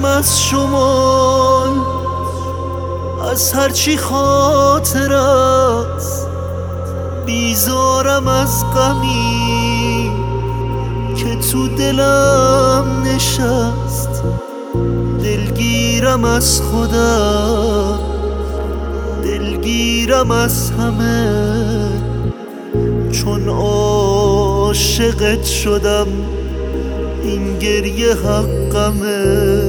از شمال، از هرچی خاطر است. بیزارم از غمی که تو دلم نشست. دلگیرم از خودم، دلگیرم از همه، چون عاشقت شدم این گریه حقمه.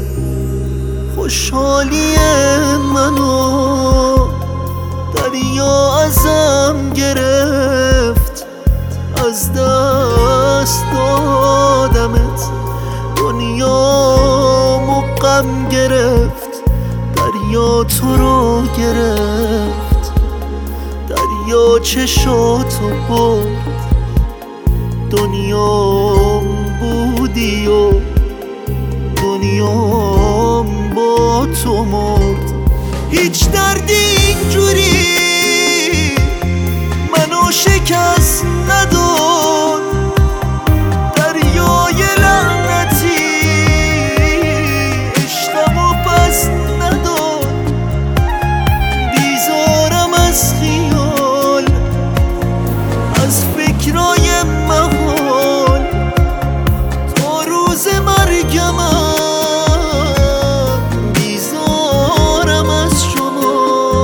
خوشحالی منو دریا ازم گرفت، از دست دادمت دنیامو غم گرفت. دریا تو رو گرفت، دریا چشاتو برد. دنیام بودی و دنیام با تو مرد. هیچ دردی اینجوری منو شکست نداد. دریای لعنتی عشقمو پس نداد. بیزارم از خیال، از فکرای محال، تا روز مرگمم. بیزارم از شما.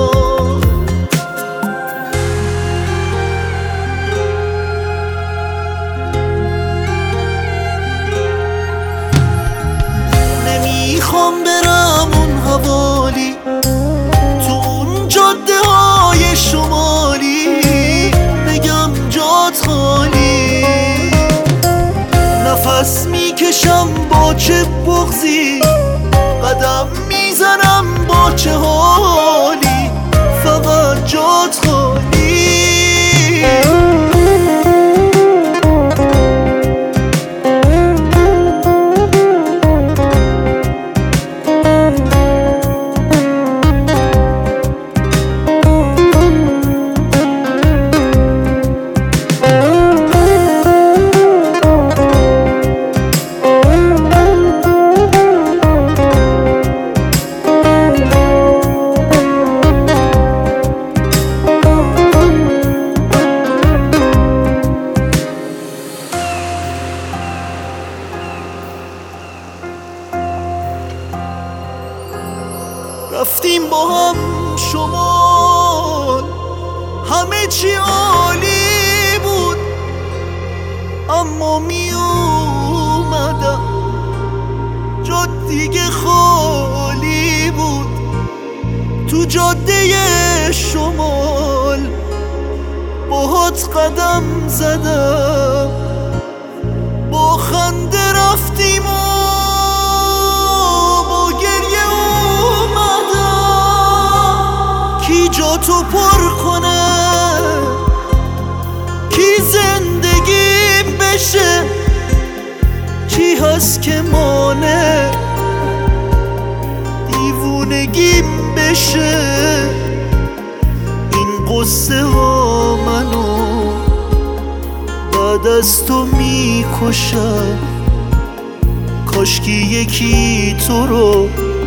نمیخوام برم اون حوالی، تو اون جاده های شمالی، بگم جات خالی. نفس میکشم با چه بغضی، قدم میزنم با چه حالی، فقط جات خالی. رفتیم با هم شمال، همه چی عالی بود. اما می اومدم جا دیگه خالی بود. تو جاده شمال باهات قدم زدم، با خنده رفتیم و با گریه کی جا تو پر کنه، کی زندگیم بشه، کی هست که مانه دیوونگیم بشه. این قصه ها منو بعد از تو میکشن. کاشکی یکی تو رو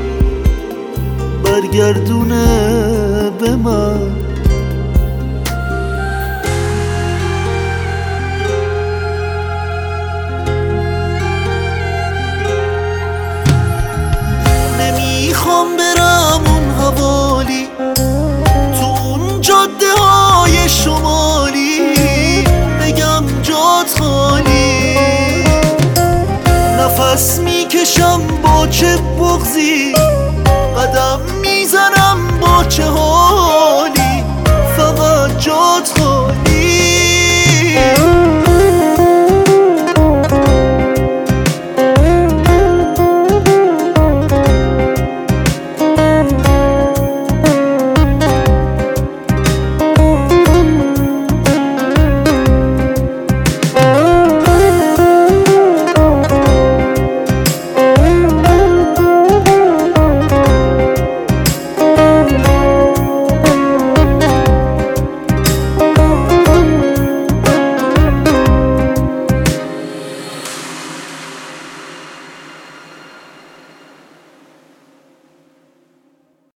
برگردونه به من. نمیخوام برم اون حوالی، تو اون جاده های شمالی، بگم جات خالی. نفس میکشم با چه بغضی، قدم میزنم با چه حالی، فقط جات خالی.